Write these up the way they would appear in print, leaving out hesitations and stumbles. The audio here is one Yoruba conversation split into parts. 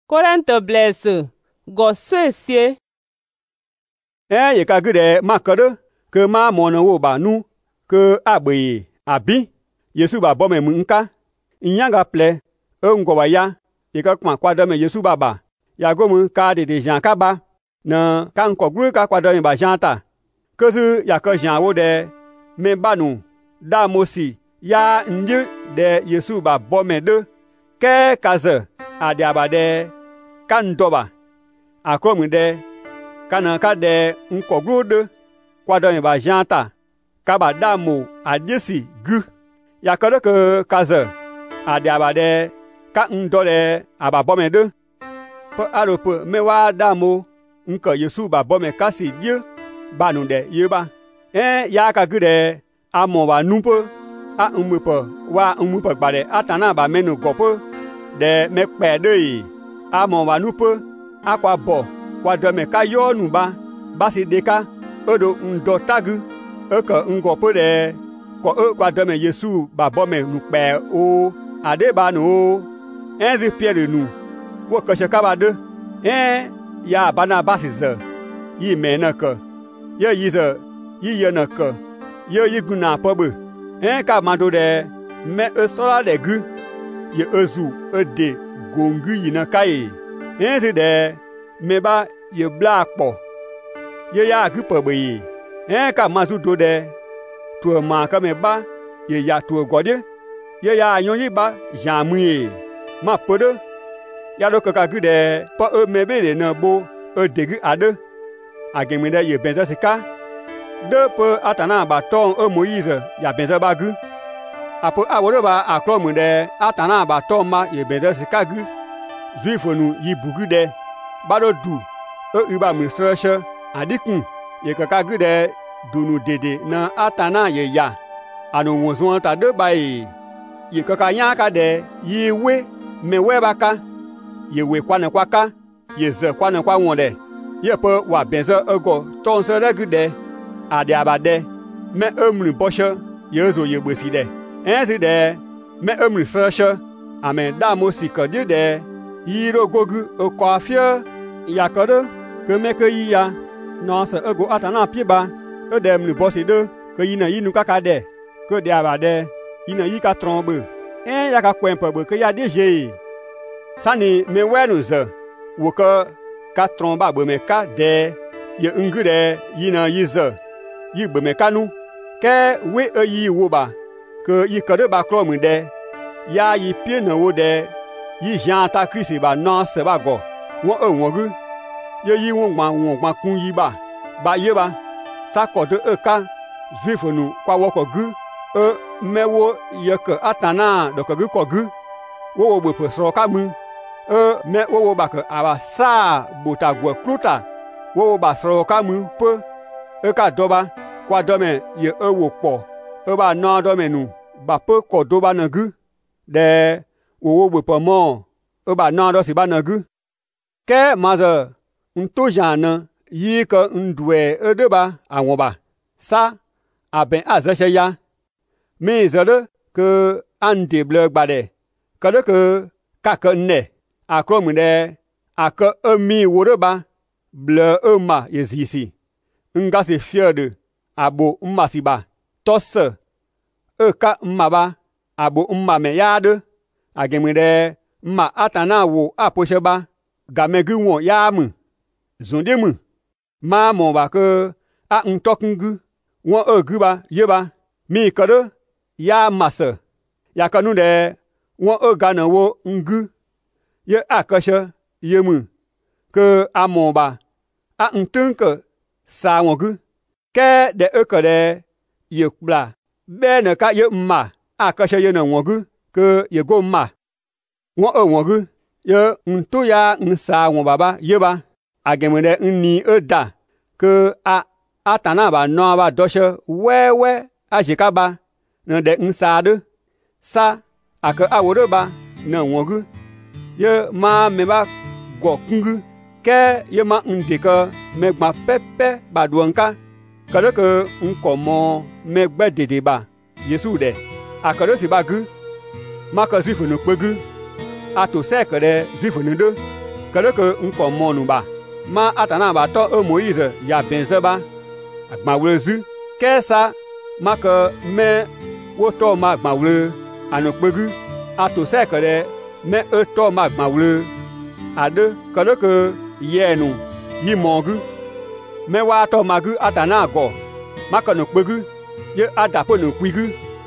Korente blesse go soesie. Ye ka gede makade ke ma mona wo ba nu ke agbe abi Yesu ba bome munka nyanga ple ngo ba ya ye ka kwa de me Yesu baba ya gomu ka de Jean ka ba na kan ko gru ka kwa de ba Jean ta ke su ya ka Jean wo de me ba nu da mosi ya nje de Yesu ba bome de ke kaze ade abade kan doba akromu de kana ka de nko gru de kwa de ba Jean ta ka ba da mo adisi gu ya ka de ke kaze ade abade ka ndole aba bome de pe arope me wa da mo nko Yesu ba bome kasi die ba nu de yeba ya ka gide amo wa nupo a umupo wa umupo gbade atana ba menu gopo de me pe de amo wa nupo akwa bo kwa de me ka yo nu ba si deka odo ndo tagu eko ngopo de ko kwa de me Yesu ba bome nu pe o ade ba nu enzi Pierre nu wo ka shaka ba de ya bana basize yi menaka ye yize yi yenaka ye yiguna pobe ka mando de me esola de gu ye ezu ede gongu yina kai enzi de me ba ye bla po ye ya gu pobe yi ka mazu do de to ma ka me ba ye ya to gode ye ya yon yi ba jamu yi ma podo ya do ka gu de po me be de na bo degu ade agemede ye benza sika de pe atana ba ton Moïse ya benza ba gu apo aworo ba akromu de atana ba ton ma ye benza sika gu zuifonu yi bugu de bado du uba mi sreshe adikun ye ka gu de dunu dede na atana ye ya anu wozon ta de ba ye ka nya ka de yi we me we ba ka ye we kwa na kwa ka ye ze kwa na kwa wonde ye pe wa benza ego ton se regude ade abade me emru boshe ye zo ye gbesi de enzi de me emru seshe amen da mo sikode de yiro gogu okofie yakode ke me ke ya no se ego atana piba ede emru bosi de ke yina yinu kaka de ke de abade yina yi ka trombe ya ka kwempe be ke ya deje sani me wenu ze wo ka tromba be me ka de ye ngure yina yize yi be me kanu ke we yi wo ba ke yi kade ba krom de ya yi pie na wo de yi jan ta Kristi ba no se ba go won gu ye yi won gba kun yi ba ye ba sa ko de ka zwifonu kwa wo ko gu mewo ye ke atana do ko gu wo be so ka mu me wo ba ke aba sa buta gwe kluta wo ba sro ka mu pe ka doba kwa dome ye wo po ba no dome nu ba pe ko doba na gu de wo be po mo ba no do si ba na gu ke maze nto jana yi ko ndwe de ba awon ba sa aben azeshe ya me zere ke ande ble gbade kade ke ka ke ne akromu de aka emi woroba ble ema yezisi ngasi fiede abo mmasiba tose ka mmaba abo mmame yade agemede mma atana wo aposheba gamegu won yamu zondemu ma mo ba ke a ntokungu won oguba yeba mi kade ya mase yakanu de won ogana wo ngu ye akashe yemu ke amoba a ntunke sa wongu ke de ekere ye kbla be ne ka ye mma akashe ye na wongu ke ye go mma won wongu ye ntu ya nsa won baba ye ba agemede nni eda ke a atana ba no ba doshe wewe ajikaba ne de nsa de sa aka aworo ba na wongu ye ma me ba go kungu ke ye ma ndika me gba pepe ba duanka kade ke nkomo me gbe dede ba Yesu de akade si ba gu ma ka zwifu no pegu ato se kade zwifu no de que encore monu ba ma atana ba to Moïse ya benze ba agbawlezu ke sa ma que me wo to ma agbawle anokpegu ato se que de me to ma agbawle ade que yenu yi mongu me wa to magu atana go ma que nokpegu ye adapo no kwigu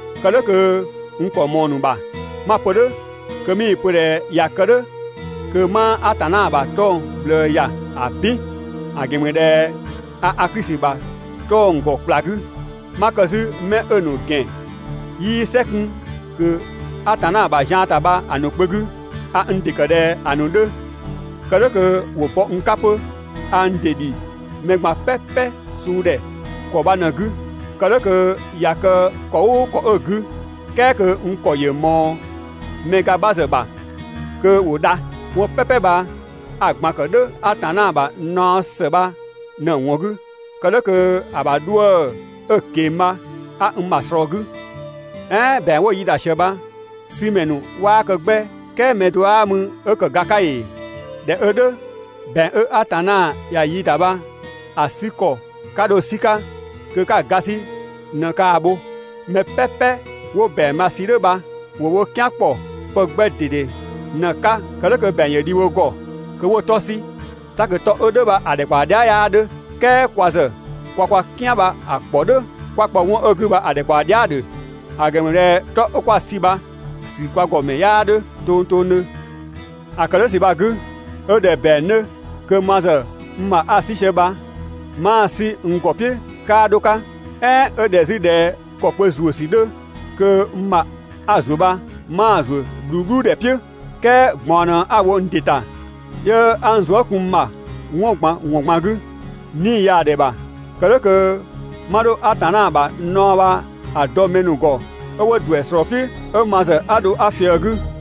que encore monu ba ma pode que mi pode ya que ma atana ba to le ya abi agemede a akrisi ba to ngo plagu makazu me enu gen yi sekun que atana ba janta ba anokpegu a ndikade anude que wo po nkapo andedi megma pepe sude ko ba nagu que ya que ko egu que nko ye mo mega base ba que wo da wo pepe ba agma que atana ba no se ba na wogu que aba duo kema a masrogu ben wo yida sheba simenu wa que gbe ke medwa mu que gakai de ben atana ya yida ba asiko kado sika que ka gasi na ka abo me pepe wo ben masire ba wo kiapo po gbe dede na ka que ben ye di wo go que wo tosi sa que to ba ade kwa dia ya de ke kwaze kwa kia ba akpode kwa won ogu ba ade kwa dia de agemre to kwa siba si kwa go me ya de tontone akale siba gu de ben que maze ma asise ba ma si ngopie ka doka deside ko pezu si de que ma azuba ma azu gugu de pie ke gbona awo ndita ye anzo kuma won gu ni ya de ba que mado atana ba no ba adomenu go owo du esropi maze ado afiagu